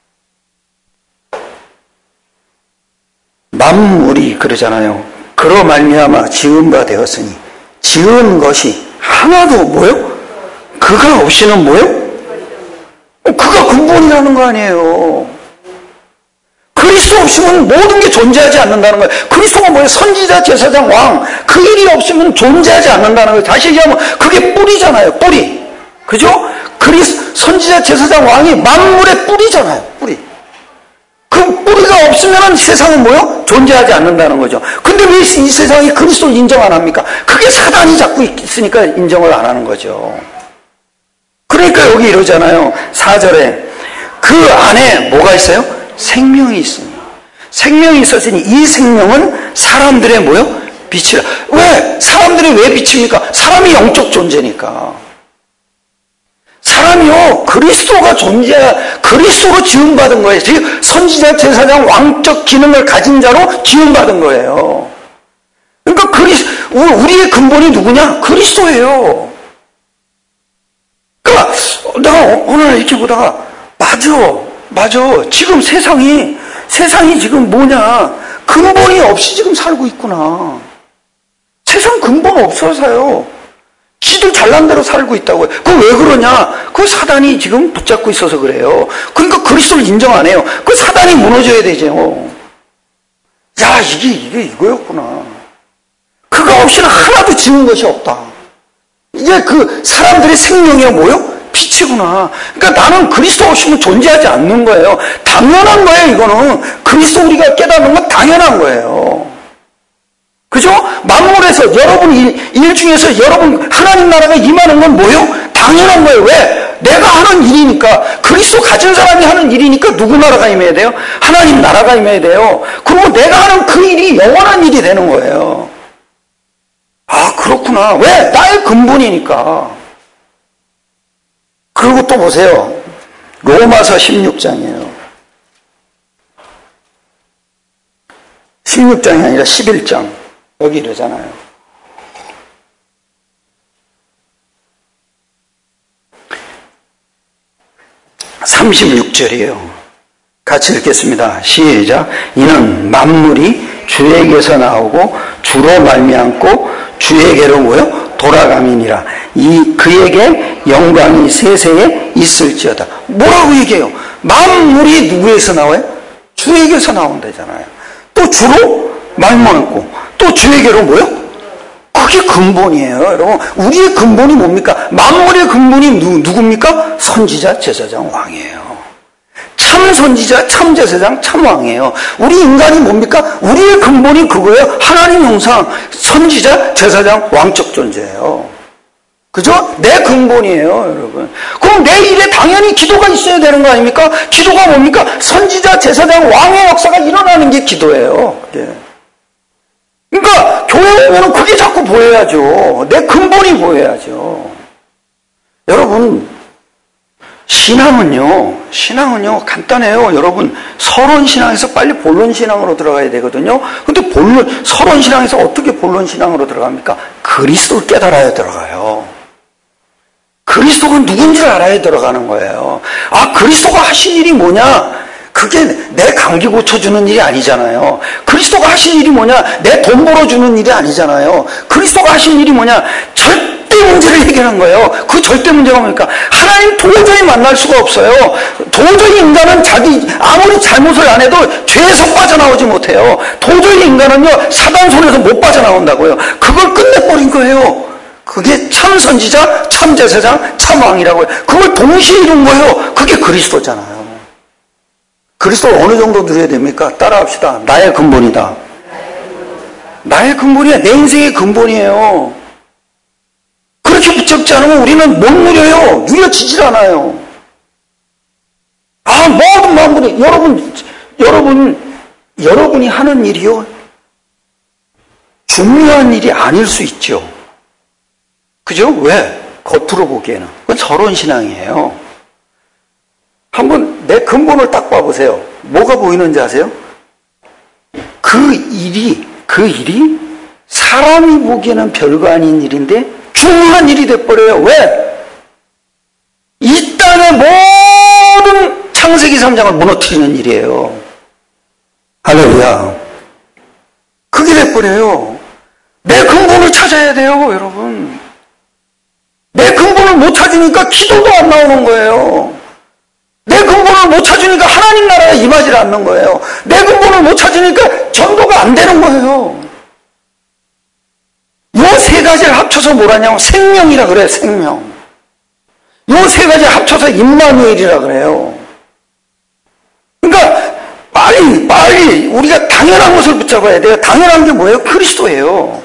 만물이 그러잖아요. 그로 말미암아 지은 바 되었으니 지은 것이 하나도 그가 없이는 그가 근본이라는 거 아니에요. 그리스도 없으면 모든 게 존재하지 않는다는 거예요. 그리스도가 선지자, 제사장, 왕. 그 일이 없으면 존재하지 않는다는 거예요. 다시 얘기하면 그게 뿌리잖아요. 뿌리. 그죠? 선지자, 제사장, 왕이 만물의 뿌리잖아요. 뿌리. 그 뿌리가 없으면 세상은 존재하지 않는다는 거죠. 근데 왜 이 세상이 그리스도를 인정 안 합니까? 그게 사단이 자꾸 있으니까 인정을 안 하는 거죠. 그러니까 여기 이러잖아요. 4절에 그 안에 뭐가 있어요? 생명이 있으니. 생명이 있었으니 이 생명은 사람들의 빛이라. 왜? 사람들이 왜 빛입니까? 사람이 영적 존재니까. 사람이요, 그리스도가 그리스도로 지음받은 거예요. 즉, 선지자, 제사장, 왕적 기능을 가진 자로 지음받은 거예요. 그러니까 우리의 근본이 누구냐? 그리스도예요. 그러니까 내가 오늘 이렇게 보다가 맞아. 지금 세상이 지금 근본이 없이 지금 살고 있구나. 세상 근본 없어서요. 지들 잘난 대로 살고 있다고요. 그거 왜 그러냐? 그 사단이 지금 붙잡고 있어서 그래요. 그러니까 그리스도를 인정 안 해요. 그 사단이 무너져야 되죠. 야, 이게 이거였구나. 그거 없이는 하나도 지은 것이 없다. 이게 그 사람들의 생명이 빛이구나. 그러니까 나는 그리스도 없이는 존재하지 않는 거예요. 당연한 거예요, 이거는. 그리스도 우리가 깨닫는 건 당연한 거예요. 그죠? 만물에서 여러분 일 중에서 여러분 하나님 나라가 임하는 건 당연한 거예요. 왜? 내가 하는 일이니까. 그리스도 가진 사람이 하는 일이니까 누구 나라가 임해야 돼요? 하나님 나라가 임해야 돼요. 그리고 내가 하는 그 일이 영원한 일이 되는 거예요. 아, 그렇구나. 왜? 나의 근본이니까. 그리고 또 보세요. 로마서 16장이에요. 16장이 아니라 11장. 여기 이러잖아요. 36절이에요. 같이 읽겠습니다. 시작. 이는 만물이 주에게서 나오고 주로 말미암고 주에게로 모여 돌아감이니라. 그에게 영광이 세세에 있을지어다. 뭐라고 얘기해요? 만물이 누구에서 나와요? 주에게서 나온다잖아요. 또 주로 말미암고 또 주에게로 모여? 그게 근본이에요. 여러분, 우리의 근본이 뭡니까? 만물의 근본이 누굽니까? 선지자, 제사장, 왕이에요. 참 선지자, 참 제사장, 참 왕이에요. 우리 인간이 뭡니까? 우리의 근본이 그거예요. 하나님 형상, 선지자, 제사장, 왕적 존재예요. 그죠? 내 근본이에요, 여러분. 그럼 내 일에 당연히 기도가 있어야 되는 거 아닙니까? 기도가 뭡니까? 선지자, 제사장, 왕의 역사가 일어나는 게 기도예요. 그게. 그러니까 교회 오면 그게 자꾸 보여야죠. 내 근본이 보여야죠. 여러분, 신앙은요 간단해요. 여러분, 서론신앙에서 빨리 본론신앙으로 들어가야 되거든요. 근데 서론신앙에서 어떻게 본론신앙으로 들어갑니까? 그리스도를 깨달아야 들어가요. 그리스도가 누군지를 알아야 들어가는 거예요. 아, 그리스도가 하신 일이 뭐냐? 그게 내 감기 고쳐주는 일이 아니잖아요. 그리스도가 하신 일이 뭐냐? 내 돈 벌어주는 일이 아니잖아요. 그리스도가 하신 일이 뭐냐? 절대 문제를 해결한 거예요. 그 절대 문제가 뭡니까? 하나님 도저히 만날 수가 없어요. 도저히 인간은 아무리 잘못을 안 해도 죄에서 빠져나오지 못해요. 도저히 인간은요, 사단 손에서 못 빠져나온다고요. 그걸 끝내버린 거예요. 그게 참 선지자, 참 제사장, 참 왕이라고요. 그걸 동시에 이룬 거예요. 그게 그리스도잖아요. 그리스도를 어느 정도 누려야 됩니까? 따라합시다. 나의 근본이다. 나의 근본이야. 내 인생의 근본이에요. 그렇게 붙잡지 않으면 우리는 못 누려요. 누려지질 않아요. 아, 모든 만물이, 여러분이 하는 일이요, 중요한 일이 아닐 수 있죠. 그죠? 왜? 겉으로 보기에는. 그건 서론신앙이에요. 한번 내 근본을 딱 봐보세요. 뭐가 보이는지 아세요? 그 일이 사람이 보기에는 별거 아닌 일인데 중요한 일이 돼버려요. 왜? 이 땅의 모든 창세기 3장을 무너뜨리는 일이에요. 할렐루야. 그게 돼버려요. 내 근본을 찾아야 돼요, 여러분. 내 근본을 못 찾으니까 기도도 안 나오는 거예요. 내 근본을 못 찾으니까 하나님 나라에 임하지 않는 거예요. 내 근본을 못 찾으니까 전도가 안 되는 거예요. 요 세 가지를 합쳐서 뭐라냐면 생명이라 그래요. 생명. 요 세 가지를 합쳐서 임마누엘이라 그래요. 그러니까 빨리 우리가 당연한 것을 붙잡아야 돼요. 당연한 게 뭐예요? 그리스도예요.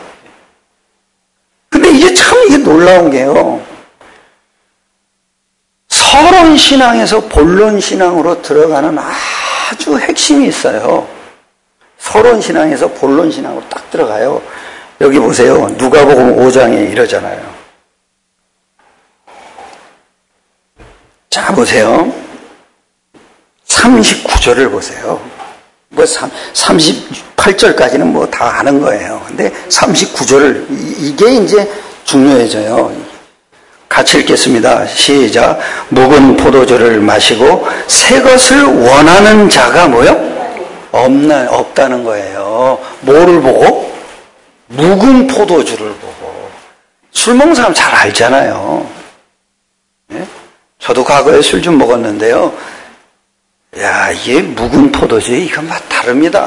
근데 이게 놀라운 게요. 서론신앙에서 본론신앙으로 들어가는 아주 핵심이 있어요. 서론신앙에서 본론신앙으로 딱 들어가요. 여기 보세요. 누가복음 5장에 이러잖아요. 자, 보세요. 39절을 보세요. 38절까지는 뭐 다 아는 거예요. 근데 39절을, 이게 이제 중요해져요. 같이 읽겠습니다. 시작. 묵은 포도주를 마시고 새 것을 원하는 자가 뭐요? 없다는 거예요. 뭐를 보고? 묵은 포도주를 보고. 술 먹는 사람 잘 알잖아요. 네? 저도 과거에 술 좀 먹었는데요. 야, 이게 묵은 포도주, 이건 맛 다릅니다,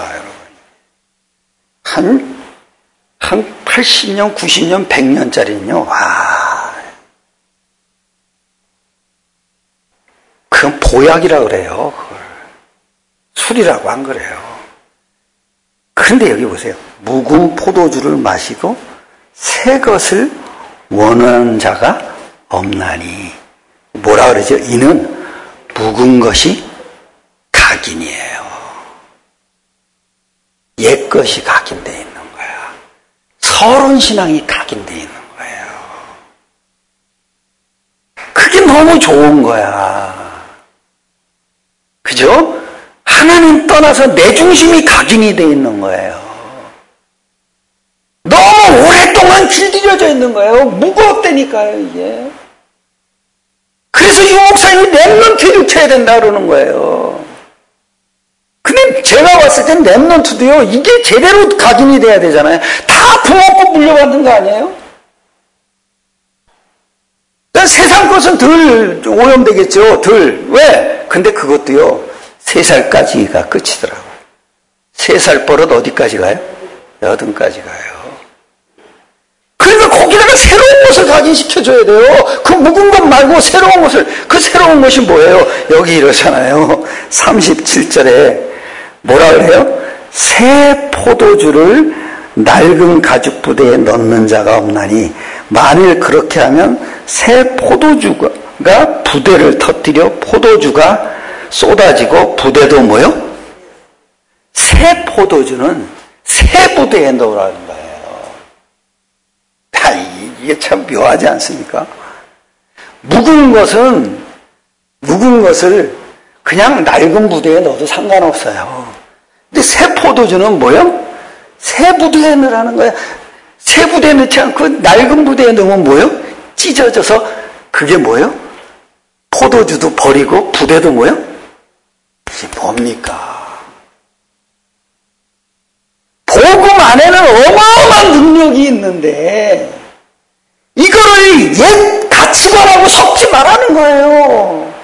여러분. 한 80년, 90년, 100년짜리는요, 와. 그건 보약이라 그래요, 그걸. 술이라고 안 그래요. 그런데 여기 보세요. 묵은 포도주를 마시고 새 것을 원하는 자가 없나니. 뭐라 그러죠? 이는 묵은 것이 각인이에요. 옛 것이 각인되어 있는 거야. 서론 신앙이 각인되어 있는 거예요. 그게 너무 좋은 거야. 그죠? 하나님 떠나서 내 중심이 각인이 되어 있는 거예요. 너무 오랫동안 길들여져 있는 거예요. 무겁다니까요, 이게. 그래서 유 목사님이 랩런트를 쳐야 된다 그러는 거예요. 근데 제가 봤을 땐 랩런트도요, 이게 제대로 각인이 돼야 되잖아요. 다 부먹고 물려받는 거 아니에요? 그러니까 세상 것은 덜 오염되겠죠, 덜. 왜? 근데 그것도요, 3살까지가 끝이더라고요. 3살 버릇 어디까지 가요? 80까지 가요. 그러니까 거기다가 새로운 것을 각인시켜줘야 돼요. 그 묵은 것 말고 새로운 것을. 그 새로운 것이 뭐예요? 여기 이러잖아요. 37절에 뭐라 그래요? 새 포도주를 낡은 가죽 부대에 넣는 자가 없나니 만일 그렇게 하면 새 포도주가 부대를 터뜨려 포도주가 쏟아지고 부대도 뭐요? 새 포도주는 새 부대에 넣으라는 거예요. 이게 참 묘하지 않습니까? 묵은 것을 그냥 낡은 부대에 넣어도 상관없어요. 근데 새 포도주는 뭐요? 새 부대에 넣으라는 거야. 새 부대에 넣지 않고 낡은 부대에 넣으면 뭐요? 찢어져서 그게 뭐요? 포도주도 버리고 부대도 뭐요? 이게 뭡니까? 복음 안에는 어마어마한 능력이 있는데 이거를 옛 가치관하고 섞지 말라는 거예요.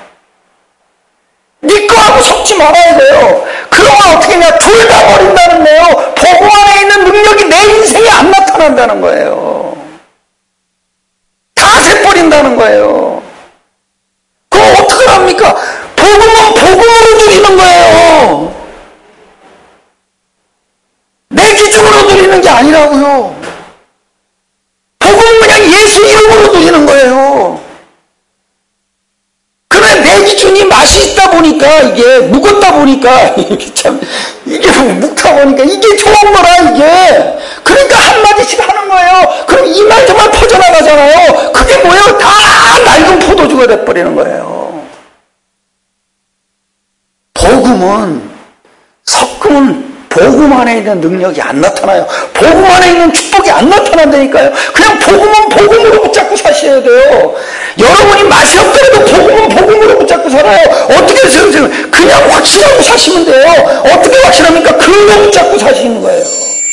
네 거하고 섞지 말아야 돼요. 그러면 어떻게 하냐? 둘 다 버린다는 거예요. 복음 안에 있는 능력이 내 인생에 안 나타난다는 거예요. 다 새버린다는 거예요. 그럼 어떻게 합니까? 복음은 복음으로 누리는 거예요. 내 기준으로 누리는 게 아니라고요. 복음은 그냥 예수 이름으로 누리는 거예요. 그러나 내 기준이 맛이 있다 보니까, 이게 묵었다 보니까, 이게 묵다 보니까 이게 좋은 거라, 이게. 그러니까 한마디씩 하는 거예요. 그럼 이 말 저 말 퍼져나가잖아요. 그게 뭐예요? 다 낡은 포도주가 돼버리는 거예요. 복음은 섞으면 복음 안에 있는 능력이 안 나타나요. 복음 안에 있는 축복이 안 나타난다니까요. 그냥 복음은 복음으로 붙잡고 사셔야 돼요. 여러분이 맛이 없더라도 복음은 복음으로 붙잡고 살아요. 어떻게 하세요? 그냥 확실하고 사시면 돼요. 어떻게 확실합니까? 그거 붙잡고 사시는 거예요.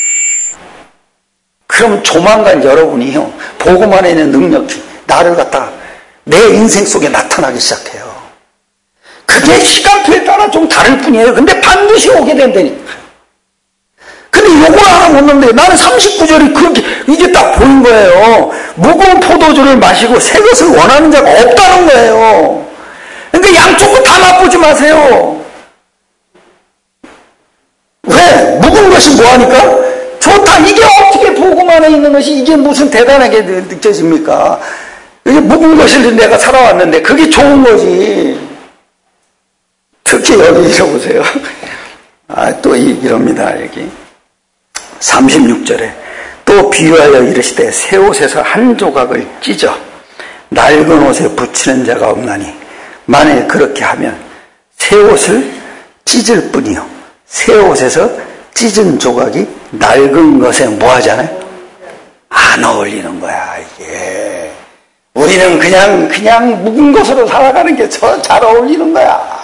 그럼 조만간 여러분이요, 복음 안에 있는 능력이 나를 갖다 내 인생 속에 나타나기 시작해요. 그게 시간표에 따라 좀 다를 뿐이에요. 근데 반드시 오게 된다니까. 근데 요걸 하나 묻는데 나는 39절이 그렇게 이게 딱 보인 거예요. 무거운 포도주를 마시고 새 것을 원하는 자가 없다는 거예요. 그러니까 양쪽은 다 맛보지 마세요. 왜? 묵은 것이 뭐하니까? 좋다. 이게 어떻게 복음 안에 있는 것이 이게 무슨 대단하게 느껴집니까? 이게 묵은 것을 내가 살아왔는데 그게 좋은 거지. 특히 여기 읽어보세요. 또 이럽니다. 여기 36절에 또 비유하여 이르시되 새 옷에서 한 조각을 찢어 낡은 옷에 붙이는 자가 없나니 만일 그렇게 하면 새 옷을 찢을 뿐이요 새 옷에서 찢은 조각이 낡은 것에 뭐 하잖아요? 안 어울리는 거야. 이게 우리는 그냥 묵은 것으로 살아가는 게 잘 어울리는 거야.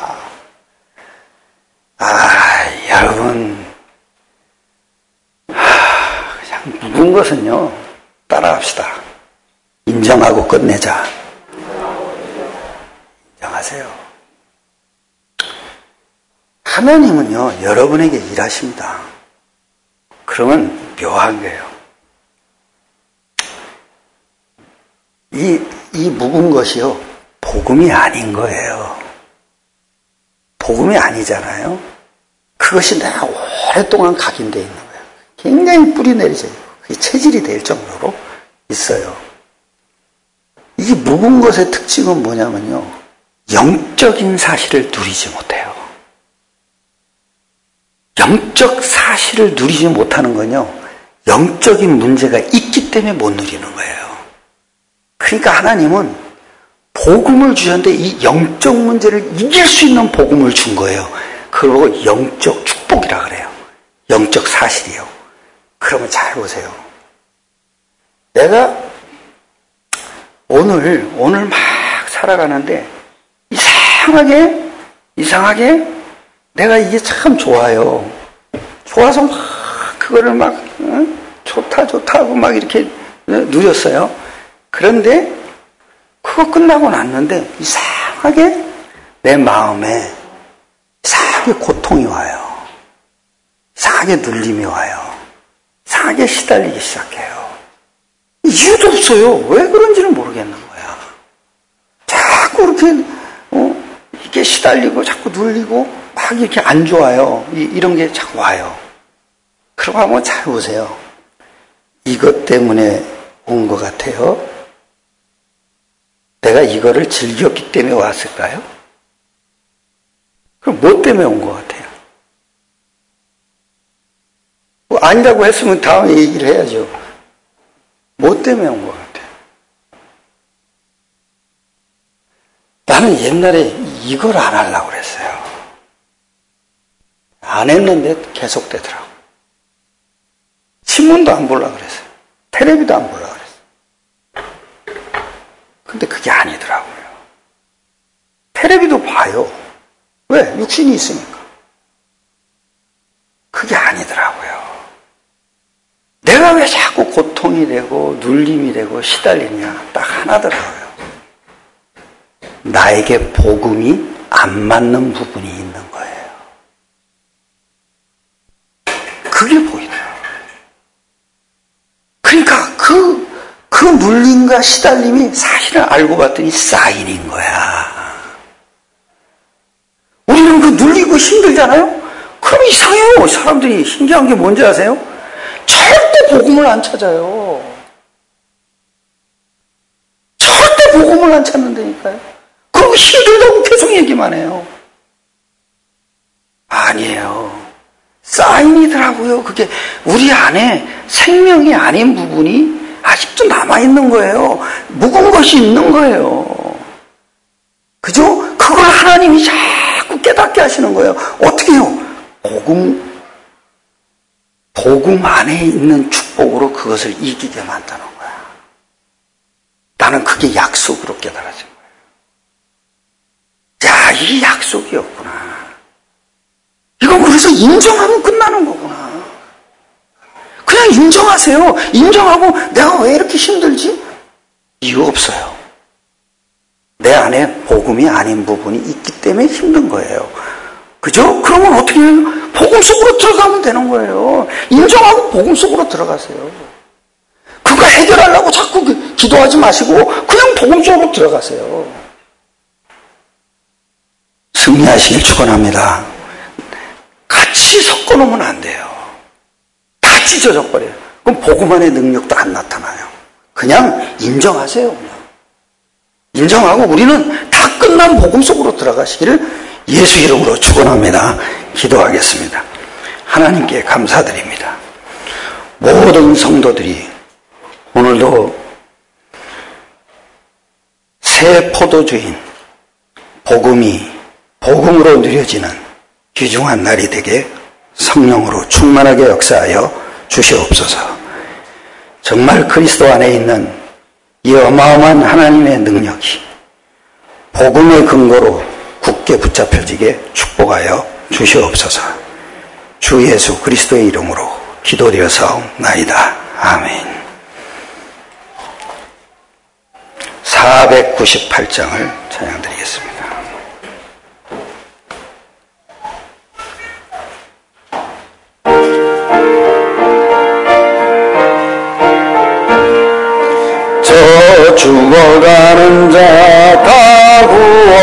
여러분, 그냥 묵은 것은요, 따라합시다. 인정하고 끝내자. 인정하세요. 하나님은요, 여러분에게 일하십니다. 그러면 묘한 거예요. 이 묵은 것이요, 복음이 아닌 거예요. 복음이 아니잖아요. 그것이 내가 오랫동안 각인되어 있는 거예요. 굉장히 뿌리 내리죠. 그게 체질이 될 정도로 있어요. 이 묵은 것의 특징은 뭐냐면요. 영적인 사실을 누리지 못해요. 영적 사실을 누리지 못하는 건요. 영적인 문제가 있기 때문에 못 누리는 거예요. 그러니까 하나님은 복음을 주셨는데 이 영적 문제를 이길 수 있는 복음을 준 거예요. 그걸 영적 축복이라 그래요. 영적 사실이요. 그러면 잘 보세요. 내가 오늘 막 살아가는데 이상하게 내가 이게 참 좋아요. 좋아서 막 그거를 막 좋다 하고 막 이렇게 누렸어요. 그런데 그거 끝나고 났는데 이상하게 내 마음에 이상하게 고통이 와요. 이상하게 눌림이 와요. 이상하게 시달리기 시작해요. 이유도 없어요. 왜 그런지는 모르겠는 거야. 자꾸 이렇게 이게 시달리고 자꾸 눌리고 막 이렇게 안 좋아요. 이런 게 자꾸 와요. 그러고 한번 잘 보세요. 이것 때문에 온 것 같아요. 내가 이거를 즐겼기 때문에 왔을까요? 그럼 뭐 때문에 온 것 같아요? 뭐 아니라고 했으면 다음에 얘기를 해야죠. 뭐 때문에 온 것 같아요? 나는 옛날에 이걸 안 하려고 그랬어요. 안 했는데 계속 되더라고. 신문도 안 보려고 그랬어요. 텔레비도 안 보려고 그랬어요. 근데 그게 아니더라고요. 텔레비도 봐요. 왜? 육신이 있으니까. 그게 아니더라고요. 내가 왜 자꾸 고통이 되고 눌림이 되고 시달리냐? 딱 하나더라고요. 나에게 복음이 안 맞는 부분이 있는 거예요. 그게 보이더라고요. 그러니까 그 눌림과 시달림이 사실은 알고 봤더니 사인인 거야. 우리는 그 눌리고 힘들잖아요? 그럼 이상해요. 사람들이 신기한 게 뭔지 아세요? 절대 복음을 안 찾아요. 절대 복음을 안 찾는다니까요. 그럼 힘들다고 계속 얘기만 해요. 아니에요. 사인이더라고요. 그게 우리 안에 생명이 아닌 부분이 아직도 남아있는 거예요. 묵은 것이 있는 거예요. 그죠? 그걸 하나님이 자꾸 깨닫게 하시는 거예요. 어떻게 해요? 복음 안에 있는 축복으로 그것을 이기게 만드는 거야. 나는 그게 약속으로 깨달아진 거예요. 야, 이게 약속이었구나. 이건 그래서 인정하면 끝나는 거구나. 그냥 인정하세요. 인정하고 내가 왜 이렇게 힘들지? 이유 없어요. 내 안에 복음이 아닌 부분이 있기 때문에 힘든 거예요. 그죠? 그러면 어떻게 해요? 복음 속으로 들어가면 되는 거예요. 인정하고 복음 속으로 들어가세요. 그거 해결하려고 자꾸 기도하지 마시고 그냥 복음 속으로 들어가세요. 승리하시길 축원합니다. 같이 섞어놓으면 안 돼요. 다 찢어져 버려요. 그럼 복음 안의 능력도 안 나타나요. 그냥 인정하세요. 그냥. 인정하고 우리는 다 끝난 복음 속으로 들어가시기를 예수 이름으로 축원합니다. 기도하겠습니다. 하나님께 감사드립니다. 모든 성도들이 오늘도 새 포도주인 복음으로 누려지는 귀중한 날이 되게 성령으로 충만하게 역사하여 주시옵소서. 정말 그리스도 안에 있는 이 어마어마한 하나님의 능력이 복음의 근거로 굳게 붙잡혀지게 축복하여 주시옵소서. 주 예수 그리스도의 이름으로 기도드려사옵나이다. 아멘. 498장을 찬양드리겠습니다. 저 죽어가는 자 다 구원